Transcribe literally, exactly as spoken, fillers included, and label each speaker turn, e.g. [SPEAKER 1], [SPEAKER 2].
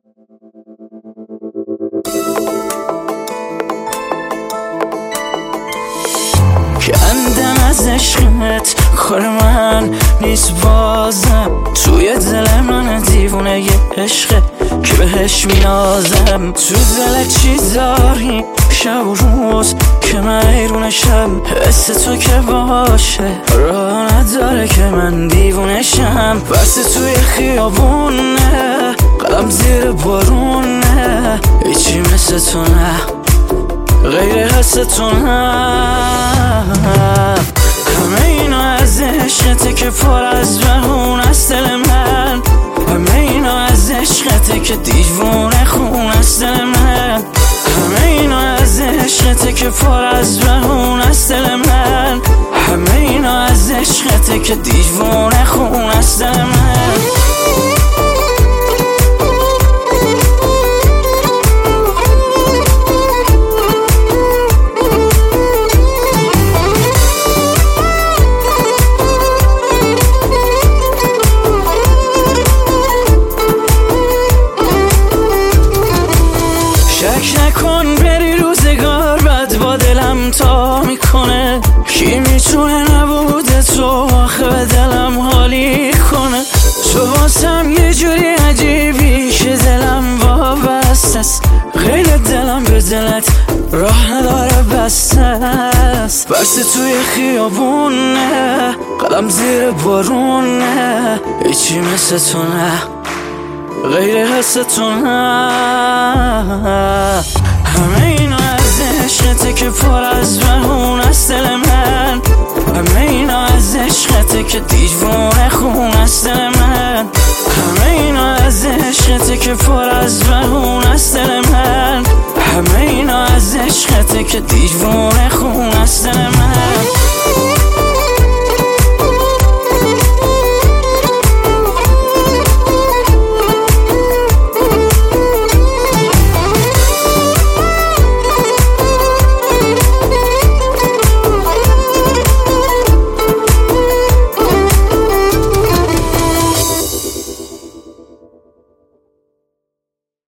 [SPEAKER 1] کندم از عشقت کار من نیست بازم، توی دل من دیوونه یه عشقه که بهش مینازم. تو دل چی داری شب و روز که من ایرونشم، حس تو که باشه راه نداره که من دیوونشم. بس توی خیابونه قلم زیر بارونه، هیچی مثل تو نه غیر حس تو نه. همه اینا از عشقته که پر از بهون است دل من، همه اینا از عشقته که دیوونه خون است دل من. همه اینا از عشقته که پر از بهون است دل من، همه اینا از عشقته که دیوونه خون است دل من. شک نکن بری روزگار بد با دلم تا میکنه، کی میتونه نبوده تو آخه به دلم حالی کنه. تو واسم یه جوری عجیبی که دلم وابسته است، غیر دلم به دلت راه نداره بسته است. بس توی خیابونه قلم زیر بارونه، هیچی مثل تو نه غیر حس تو نه. همه اینا از عشقته که پر از بهون است دل من، همه اینا از عشقته که دیوونه خون است دل من. همه اینا از عشقته که پر از بهون است دل من، همه اینا از عشقته که دیوونه